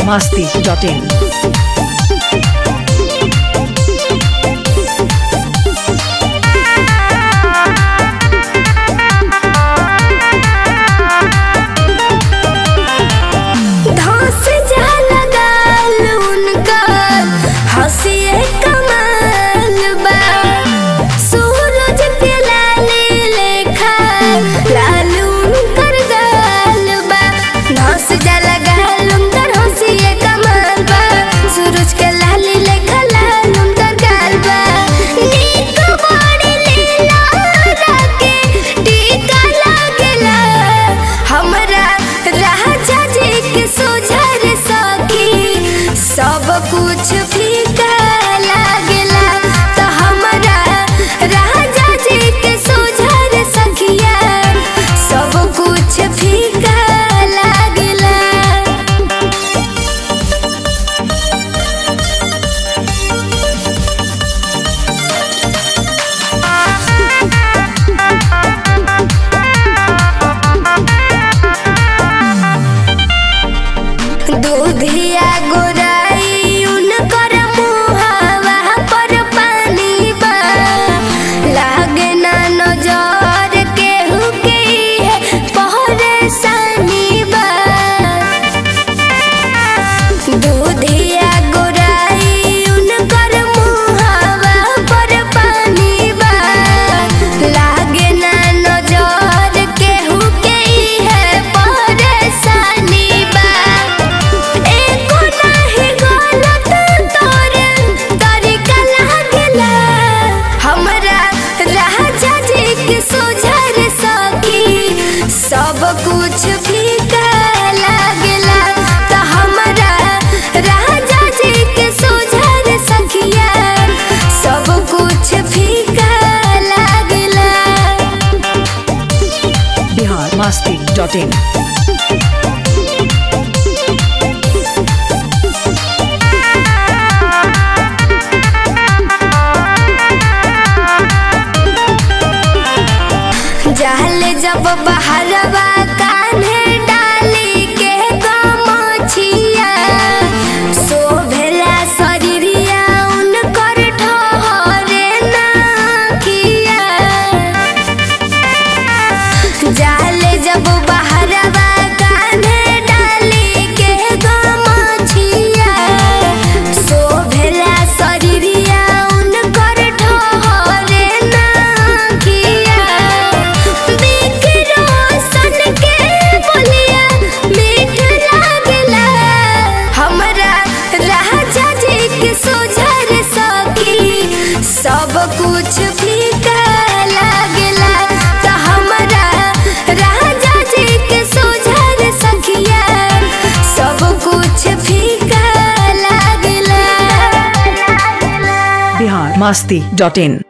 biharmasti.in कुछ फीका लागेला तो हमरा राजा जी के सोझर सखिया सब कुछ फीका लागेला। दूधिया गोरा सब कुछ फीका लागेला तो हमरा राजा जी के सोझर सखिया सब कुछ फीका लागेला। biharmasti.in जाले जब बहरवा कान्हे डाली के गमछिया शोभेला शरीरिया उनकर ठहरे नाखिया। जाले जब बहरवा कान्हे डाली के गमछिया शोभेला शरीरिया उनकर ठहरे नाखिया। सब कुछ फीका लागेला तो हमरा राजा जी के सोझर सखिया सब कुछ फीका लागेला। biharmasti.in